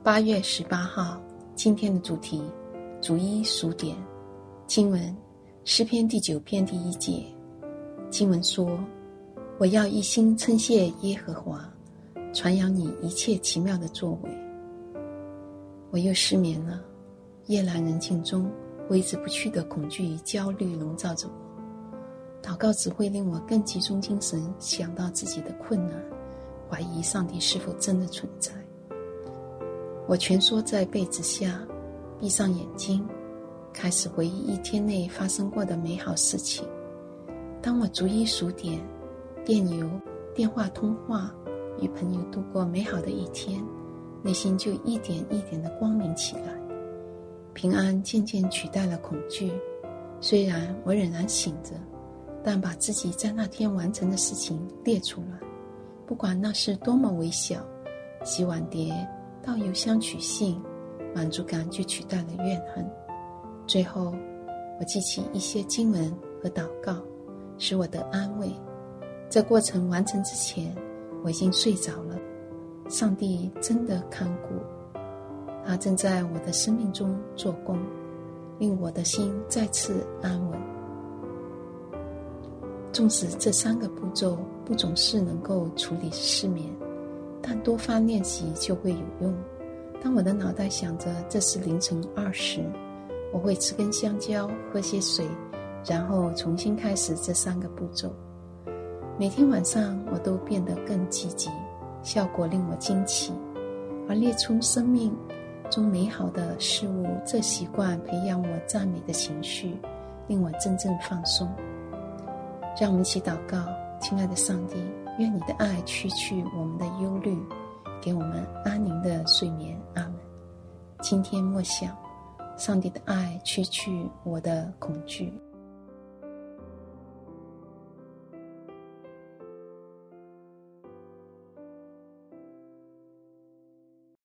8月18号，今天的主题，逐一数点。经文，诗篇第9篇第1节。经文说：我要一心称谢耶和华，传扬你一切奇妙的作为。我又失眠了，夜阑人静中，挥之不去的恐惧与焦虑笼罩着我。祷告只会令我更集中精神，想到自己的困难，怀疑上帝是否真的存在。我蜷缩在被子下，闭上眼睛，开始回忆一天内发生过的美好事情。当我逐一数点电邮、电话通话，与朋友度过美好的一天，内心就一点一点地光明起来。平安渐渐取代了恐惧，虽然我仍然醒着，但把自己在那天完成的事情列出来，不管那是多么微小，洗碗碟到邮箱取信，满足感就取代了怨恨。最后我记起一些经文和祷告，使我得安慰。这过程完成之前，我已经睡着了。上帝真的看顾，他正在我的生命中做工，令我的心再次安稳。纵使这3个步骤不总是能够处理失眠，但多番练习就会有用。当我的脑袋想着这是凌晨2时，我会吃根香蕉，喝些水，然后重新开始这3个步骤。每天晚上我都变得更积极，效果令我惊奇。而列出生命中美好的事物，这习惯培养我赞美的情绪，令我真正放松。让我们一起祷告。亲爱的上帝，愿你的爱驱去我们的忧虑，给我们安宁的睡眠。阿们。今天默想，上帝的爱驱去我的恐惧。